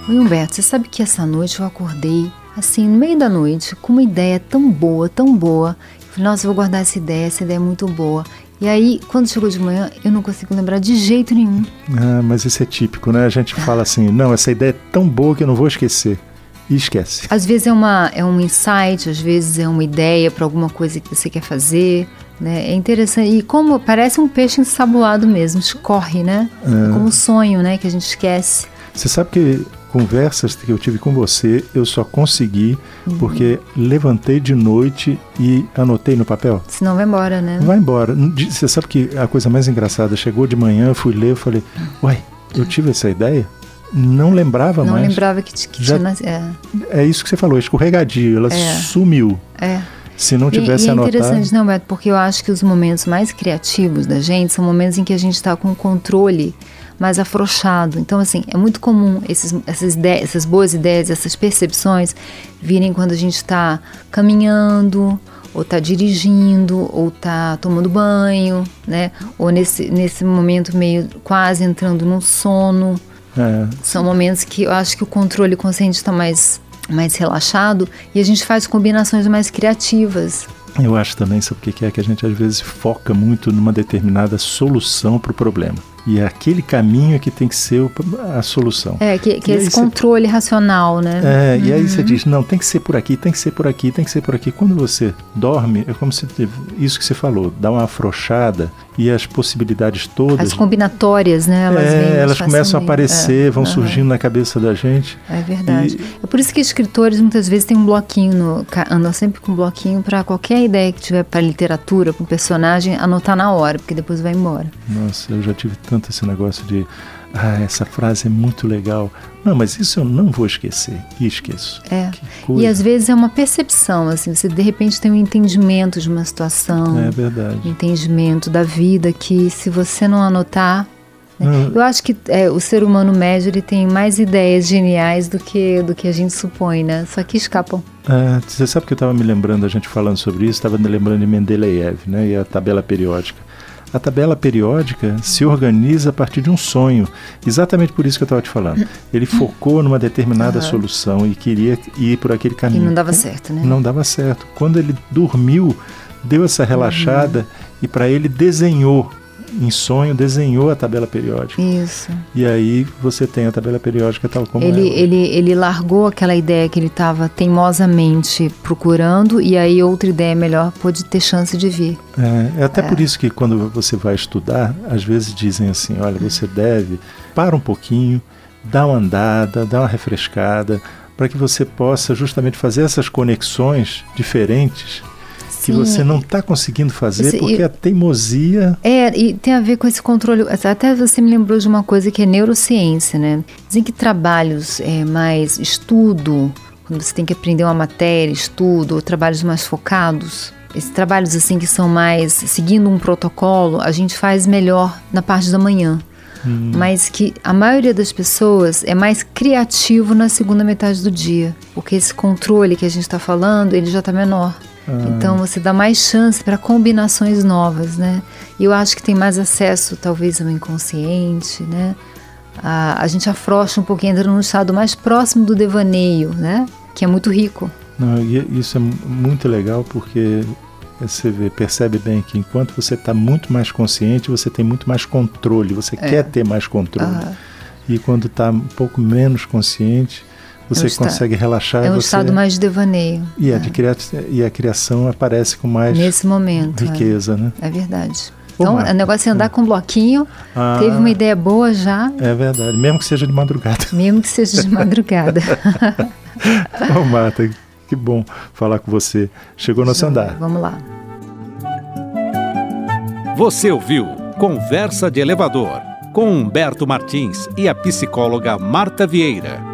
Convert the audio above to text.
Oi, Humberto, você sabe que essa noite eu acordei, assim, no meio da noite, com uma ideia tão boa, tão boa. Eu falei, nossa, eu vou guardar essa ideia é muito boa. E aí, quando chegou de manhã, eu não consigo lembrar de jeito nenhum. Mas isso é típico, né? A gente fala assim, não, essa ideia é tão boa que eu não vou esquecer. E esquece. Às vezes é um insight, às vezes é uma ideia para alguma coisa que você quer fazer, né? É interessante. E como parece um peixe ensabulado mesmo, escorre, né? É como um sonho, né? Que a gente esquece. Você sabe que conversas que eu tive com você, eu só consegui porque levantei de noite e anotei no papel. Senão vai embora, né? Vai embora. Você sabe que a coisa mais engraçada, chegou de manhã, eu fui ler, eu falei, uai, eu tive essa ideia? Não lembrava mais. Não lembrava que tinha nascido. É isso que você falou, escorregadio, ela sumiu. Se não tivesse anotado... É interessante, não, Beto, porque eu acho que os momentos mais criativos da gente são momentos em que a gente está com o controle mais afrouxado. Então, assim, é muito comum essas boas ideias, essas percepções virem quando a gente está caminhando, ou está dirigindo, ou está tomando banho, né? Ou nesse momento meio quase entrando num sono. São momentos que eu acho que o controle consciente está mais relaxado e a gente faz combinações mais criativas. Eu acho também, sabe o que é? Que a gente às vezes foca muito numa determinada solução para o problema. E é aquele caminho que tem que ser a solução. Que é esse controle racional, né? E aí você diz, não, tem que ser por aqui, tem que ser por aqui, tem que ser por aqui. Quando você dorme, é como se isso que você falou, dá uma afrouxada e as possibilidades todas... As combinatórias, né? Elas começam a aparecer, vão surgindo na cabeça da gente. É verdade. É por isso que escritores muitas vezes têm um bloquinho, andam sempre com um bloquinho para qualquer ideia que tiver para literatura, para um personagem, anotar na hora, porque depois vai embora. Nossa, eu já tive tanto esse negócio de essa frase é muito legal. Não, mas isso eu não vou esquecer. E esqueço. E às vezes é uma percepção, assim, você de repente tem um entendimento de uma situação. É verdade. Um entendimento da vida que se você não anotar... Eu acho que o ser humano médio ele tem mais ideias geniais do que a gente supõe, né? Só que escapam. Você sabe que eu estava me lembrando, a gente falando sobre isso, estava me lembrando de Mendeleev, né? E a tabela periódica. A tabela periódica se organiza a partir de um sonho. Exatamente por isso que eu estava te falando. Ele focou numa determinada solução e queria ir por aquele caminho. E não dava certo, né? Não dava certo. Quando ele dormiu, deu essa relaxada e para ele desenhou a tabela periódica. Isso. E aí você tem a tabela periódica tal como ele largou aquela ideia que ele estava teimosamente procurando e aí outra ideia melhor pôde ter chance de vir. É até por isso que quando você vai estudar, às vezes dizem assim, olha, você deve parar um pouquinho, dar uma andada, dar uma refrescada, para que você possa justamente fazer essas conexões diferentes que você não está conseguindo fazer porque a teimosia... E tem a ver com esse controle. Até você me lembrou de uma coisa que é neurociência, né? Dizem que trabalhos mais estudo, quando você tem que aprender uma matéria, estudo, ou trabalhos mais focados, esses trabalhos assim que são mais seguindo um protocolo, a gente faz melhor na parte da manhã. Mas que a maioria das pessoas é mais criativo na segunda metade do dia, porque esse controle que a gente está falando, ele já está menor. Então você dá mais chance para combinações novas, né? E eu acho que tem mais acesso talvez ao inconsciente, né? A gente afrouxa um pouquinho, entra num estado mais próximo do devaneio, né? Que é muito rico. Isso é muito legal porque você percebe bem que enquanto você está muito mais consciente, você tem muito mais controle, você quer ter mais controle. E quando está um pouco menos consciente, você consegue relaxar. É um estado mais de devaneio. E a criação aparece com mais nesse momento, riqueza, né? É verdade. Então, o negócio é andar com um bloquinho, teve uma ideia boa já. É verdade, mesmo que seja de madrugada. Mesmo que seja de madrugada. Marta, que bom falar com você. Chegou nosso andar. Vamos lá. Você ouviu Conversa de Elevador, com Humberto Martins e a psicóloga Marta Vieira.